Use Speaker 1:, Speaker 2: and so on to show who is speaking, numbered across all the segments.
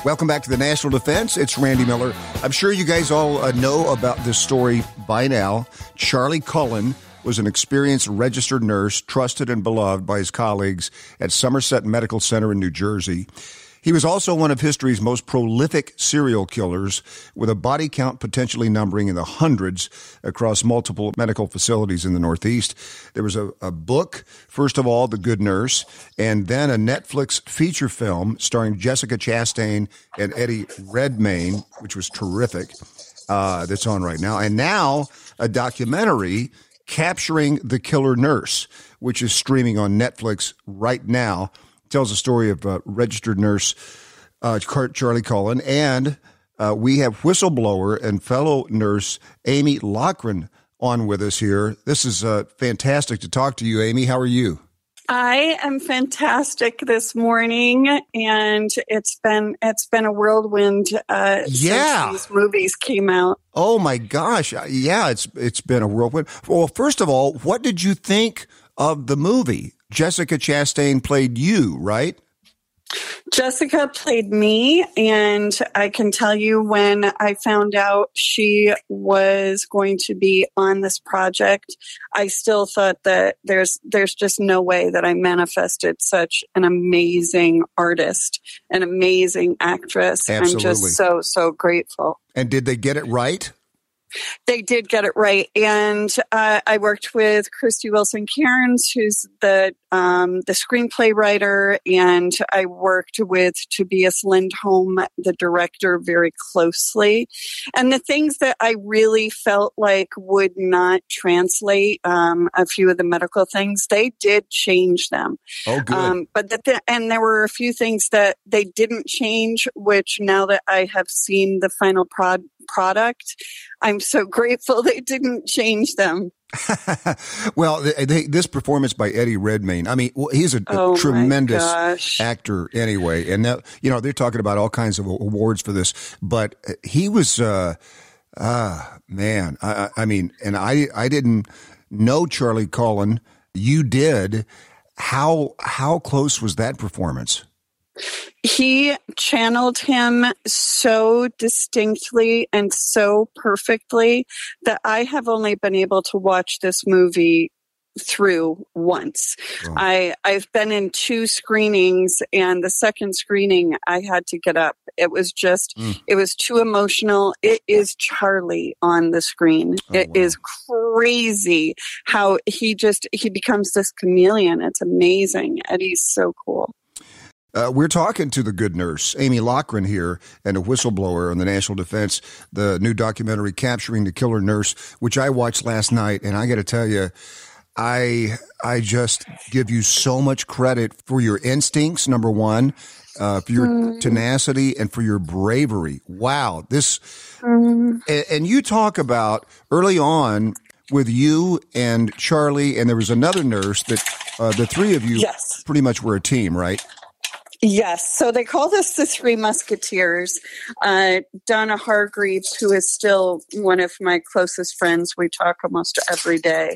Speaker 1: Welcome back to the National Defense. It's Randy Miller. I'm sure you guys all know about this story by now. Charlie Cullen was an experienced registered nurse, trusted and beloved by his colleagues at Somerset Medical Center in New Jersey. He was also one of history's most prolific serial killers, with a body count potentially numbering in the hundreds across multiple medical facilities in the Northeast. There was a book, first of all, The Good Nurse, and then a Netflix feature film starring Jessica Chastain and Eddie Redmayne, which was terrific, that's on right now. And now a documentary capturing the killer nurse, which is streaming on Netflix right now. Tells the story of registered nurse Charlie Cullen, and we have whistleblower and fellow nurse Amy Lochran on with us here. This is fantastic to talk to you, Amy. How are you?
Speaker 2: I am fantastic this morning, and it's been a whirlwind since these movies came out.
Speaker 1: Oh my gosh, yeah, it's been a whirlwind. Well, first of all, what did you think of the movie? Jessica Chastain played you, right?
Speaker 2: Jessica played me, and I can tell you when I found out she was going to be on this project, I still thought that there's just no way that I manifested such an amazing artist, an amazing actress.
Speaker 1: Absolutely.
Speaker 2: I'm just so grateful.
Speaker 1: And did they get it right?
Speaker 2: They did get it right. And I worked with Christy Wilson Cairns, who's the screenplay writer, and I worked with Tobias Lindholm, the director, very closely. And the things that I really felt like would not translate, a few of the medical things, they did change them.
Speaker 1: Oh, good.
Speaker 2: And there were a few things that they didn't change, which now that I have seen the final product, I'm so grateful they didn't change them.
Speaker 1: Well, this performance by Eddie Redmayne, I mean, he's a tremendous actor anyway. And that, they're talking about all kinds of awards for this, but he was, man, I mean, and I didn't know Charlie Cullen. You did. How close was that performance?
Speaker 2: He channeled him so distinctly and so perfectly that I have only been able to watch this movie through once. Oh. I've been in 2 screenings, and the second screening I had to get up. It was just, it was too emotional. It is Charlie on the screen. It is crazy how he becomes this chameleon. It's amazing. Eddie's so cool.
Speaker 1: We're talking to the good nurse, Amy Lochran here, and a whistleblower on the National Defense, the new documentary Capturing the Killer Nurse, which I watched last night. And I got to tell you, I just give you so much credit for your instincts, number one, for your tenacity and for your bravery. Wow. And you talk about early on with you and Charlie, and there was another nurse that the three of you pretty much were a team, right?
Speaker 2: Yes. So they call this the Three Musketeers. Donna Hargreaves, who is still one of my closest friends, we talk almost every day.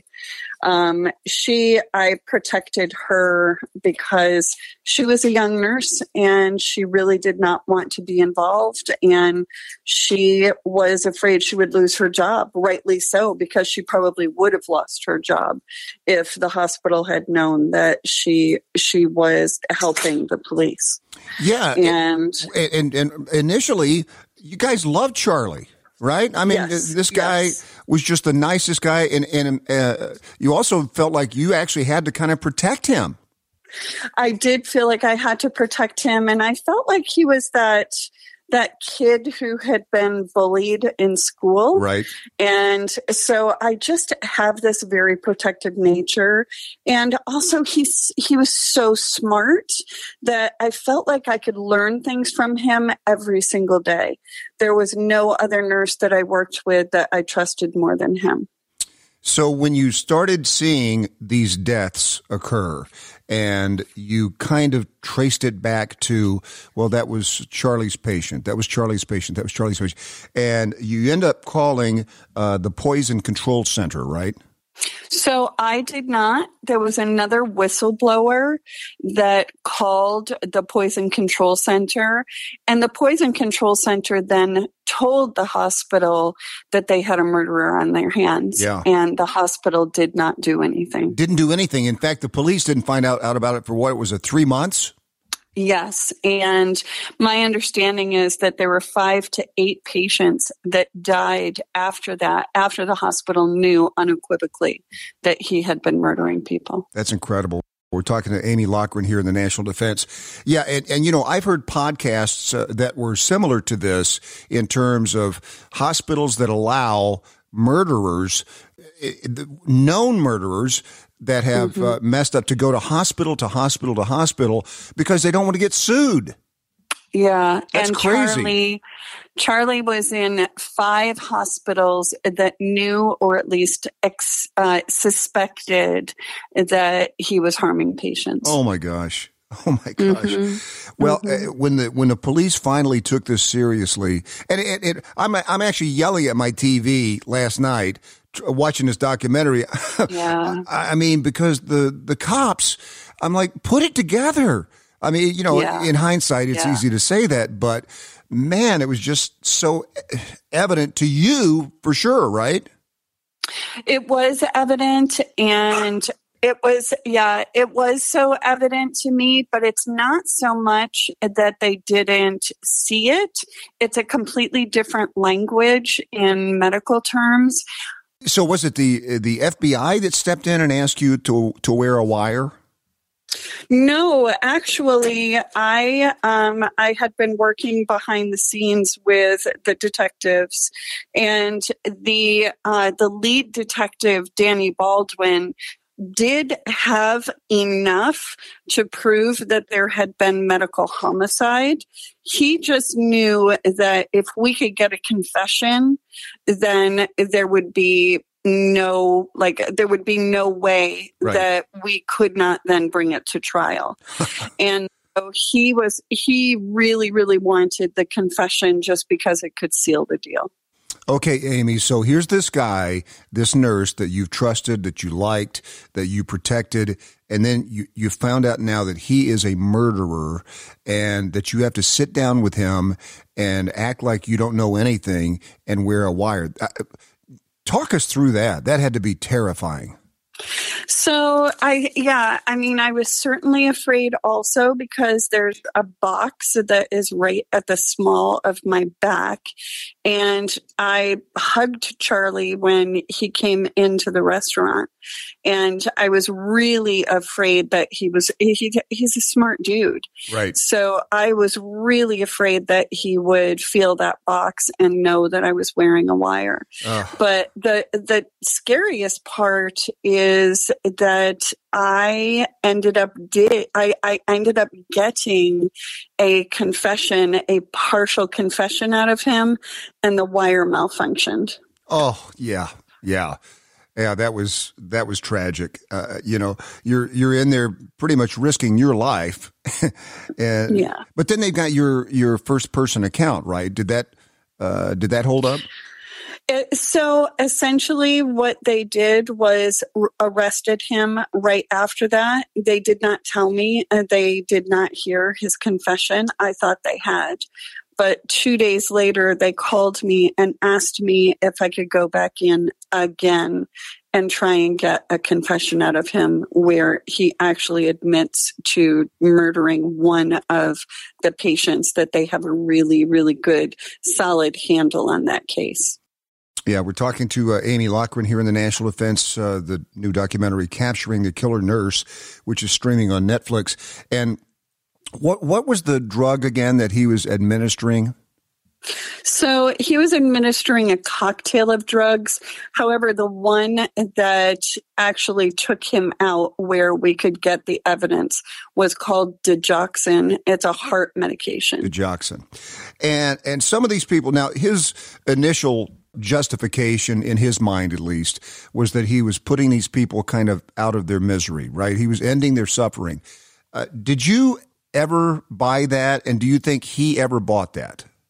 Speaker 2: I protected her because she was a young nurse and she really did not want to be involved. And she was afraid she would lose her job, rightly so, because she probably would have lost her job if the hospital had known that she was helping the police.
Speaker 1: Yeah. And initially you guys loved Charlie. Right? I mean, this guy was just the nicest guy. And you also felt like you actually had to kind of protect him.
Speaker 2: I did feel like I had to protect him. And I felt like he was that kid who had been bullied in school.
Speaker 1: Right.
Speaker 2: And so I just have this very protective nature. And also he was so smart that I felt like I could learn things from him every single day. There was no other nurse that I worked with that I trusted more than him.
Speaker 1: So when you started seeing these deaths occur and you kind of traced it back to, well, that was Charlie's patient. That was Charlie's patient. That was Charlie's patient. And you end up calling the Poison Control Center, right?
Speaker 2: So I did not. There was another whistleblower that called the Poison Control Center, and the Poison Control Center then told the hospital that they had a murderer on their hands.
Speaker 1: Yeah.
Speaker 2: And the hospital did not do anything.
Speaker 1: Didn't do anything. In fact, the police didn't find out about it for what it was, 3 months?
Speaker 2: Yes. And my understanding is that there were 5 to 8 patients that died after that, after the hospital knew unequivocally that he had been murdering people.
Speaker 1: That's incredible. We're talking to Amy Lochran here in the National Defense. Yeah, and you know, I've heard podcasts that were similar to this in terms of hospitals that allow murderers, known murderers, that have messed up to go to hospital to hospital to hospital because they don't want to get sued.
Speaker 2: Yeah.
Speaker 1: That's
Speaker 2: and
Speaker 1: crazy.
Speaker 2: Charlie was in 5 hospitals that knew or at least suspected that he was harming patients.
Speaker 1: Oh my gosh. Oh my gosh. Well, when the police finally took this seriously, and I'm actually yelling at my TV last night watching this documentary.
Speaker 2: Yeah.
Speaker 1: I mean, because the cops, I'm like, put it together. I mean, you know, in hindsight, it's easy to say that, but man, it was just so evident to you for sure, right?
Speaker 2: It was evident, and it was so evident to me, but it's not so much that they didn't see it. It's a completely different language in medical terms.
Speaker 1: So was it the FBI that stepped in and asked you to wear a wire?
Speaker 2: No, actually, I had been working behind the scenes with the detectives, and the lead detective, Danny Baldwin, did have enough to prove that there had been medical homicide. He just knew that if we could get a confession, then there would be no way that we could not then bring it to trial. And so he really, really wanted the confession just because it could seal the deal.
Speaker 1: Okay, Amy, so here's this guy, this nurse that you've trusted, that you liked, that you protected, and then you found out now that he is a murderer and that you have to sit down with him and act like you don't know anything and wear a wire. Talk us through that. That had to be terrifying.
Speaker 2: So I was certainly afraid also because there's a box that is right at the small of my back. And I hugged Charlie when he came into the restaurant. And I was really afraid that he's a smart dude.
Speaker 1: Right.
Speaker 2: So I was really afraid that he would feel that box and know that I was wearing a wire. But the scariest part is that I ended up getting a confession, a partial confession out of him, and the wire malfunctioned.
Speaker 1: Oh, yeah. Yeah, that was tragic. You know, you're in there pretty much risking your life. But then they've got your first person account, right? Did that hold up?
Speaker 2: So essentially what they did was arrested him right after that. They did not tell me. They did not hear his confession. I thought they had. But 2 days later, they called me and asked me if I could go back in again and try and get a confession out of him where he actually admits to murdering one of the patients, that they have a really, really good, solid handle on that case.
Speaker 1: Yeah, we're talking to Amy Lochran here in the National Defense, the new documentary Capturing the Killer Nurse, which is streaming on Netflix. And what was the drug again that he was administering?
Speaker 2: So he was administering a cocktail of drugs. However, the one that actually took him out where we could get the evidence was called digoxin. It's a heart medication.
Speaker 1: Digoxin. And some of these people, now his initial justification, in his mind at least, was that he was putting these people kind of out of their misery, right? He was ending their suffering. Did you ever buy that? And do you think he ever bought that?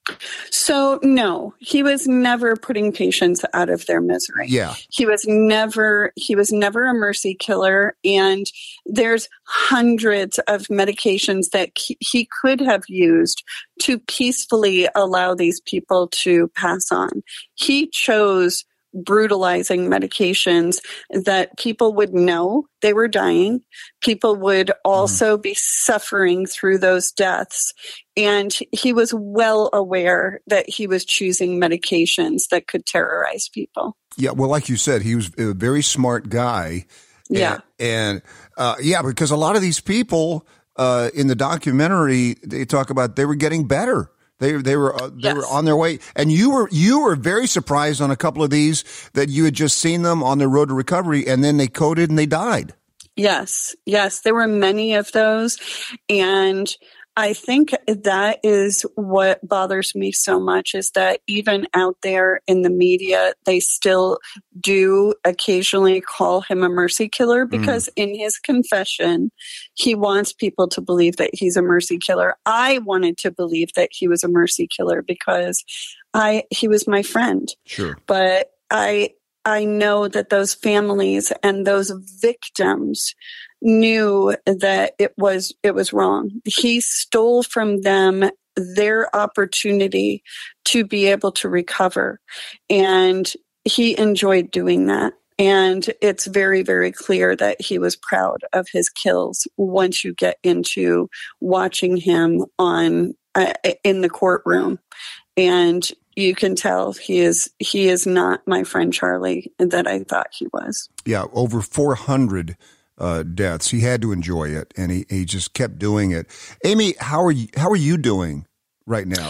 Speaker 2: So no, he was never putting patients out of their misery.
Speaker 1: Yeah.
Speaker 2: He was never a mercy killer. And there's hundreds of medications that he could have used to peacefully allow these people to pass on. He chose brutalizing medications that people would know they were dying. People would also be suffering through those deaths. And he was well aware that he was choosing medications that could terrorize people.
Speaker 1: Yeah, well, like you said, he was a very smart guy.
Speaker 2: Yeah.
Speaker 1: And because a lot of these people in the documentary, they talk about they were getting better. They were on their way, and you were very surprised on a couple of these that you had just seen them on their road to recovery, and then they coded and they died.
Speaker 2: Yes, there were many of those, and I think that is what bothers me so much is that even out there in the media, they still do occasionally call him a mercy killer because in his confession, he wants people to believe that he's a mercy killer. I wanted to believe that he was a mercy killer because he was my friend.
Speaker 1: Sure.
Speaker 2: But I know that those families and those victims knew that it was wrong. He stole from them their opportunity to be able to recover. And he enjoyed doing that. And it's very, very clear that he was proud of his kills once you get into watching him in the courtroom. And you can tell he is not my friend Charlie that I thought he was. Yeah,
Speaker 1: over 400 deaths. He had to enjoy it, and he just kept doing it. Amy, how are you doing right now?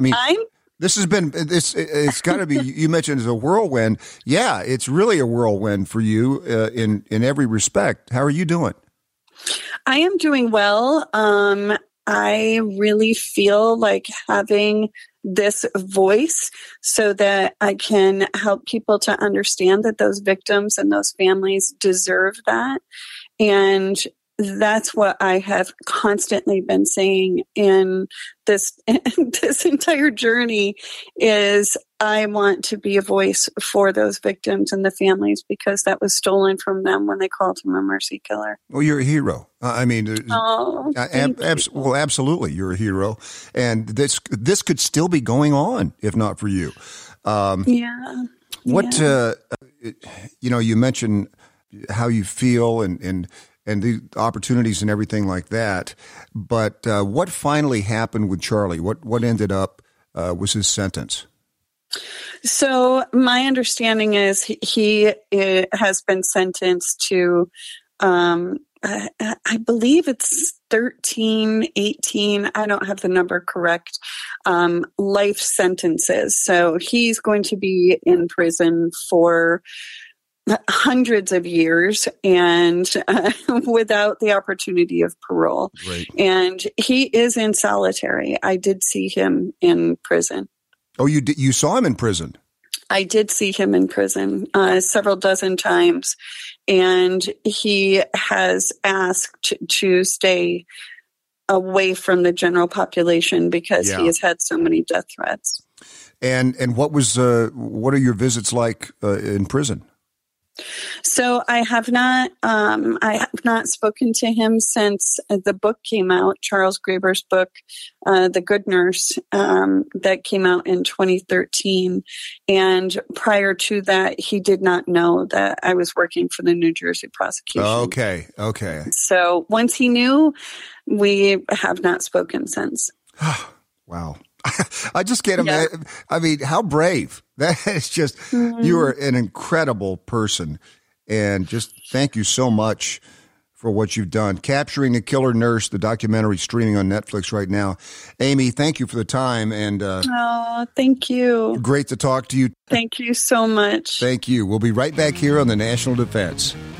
Speaker 1: This has been this. It's got to be. You mentioned it's a whirlwind. Yeah, it's really a whirlwind for you in every respect. How are you doing?
Speaker 2: I am doing well. I really feel like having this voice so that I can help people to understand that those victims and those families deserve that. And that's what I have constantly been saying in this entire journey is I want to be a voice for those victims and the families because that was stolen from them when they called him a mercy killer.
Speaker 1: Well, you're a hero. Absolutely, you're a hero, and this could still be going on if not for you. You mentioned how you feel and the opportunities and everything like that. But what finally happened with Charlie? What ended up was his sentence?
Speaker 2: So my understanding is he has been sentenced to, I believe it's 13, 18, I don't have the number correct, life sentences. So he's going to be in prison for hundreds of years and without the opportunity of parole.
Speaker 1: Right.
Speaker 2: And he is in solitary. I did see him in prison.
Speaker 1: Oh, you did? You saw him in prison?
Speaker 2: I did see him in prison several dozen times, and he has asked to stay away from the general population because he has had so many death threats.
Speaker 1: And what are your visits like in prison?
Speaker 2: So I have not spoken to him since the book came out, Charles Graeber's book, The Good Nurse, that came out in 2013. And prior to that, he did not know that I was working for the New Jersey prosecution.
Speaker 1: Okay.
Speaker 2: So once he knew, we have not spoken since.
Speaker 1: Wow. I just can't imagine. I mean, how brave. That is just, you are an incredible person. And just thank you so much for what you've done. Capturing the Killer Nurse, the documentary streaming on Netflix right now. Amy, thank you for the time. And
Speaker 2: thank you.
Speaker 1: Great to talk to you.
Speaker 2: Thank you so much.
Speaker 1: Thank you. We'll be right back here on the National Defense.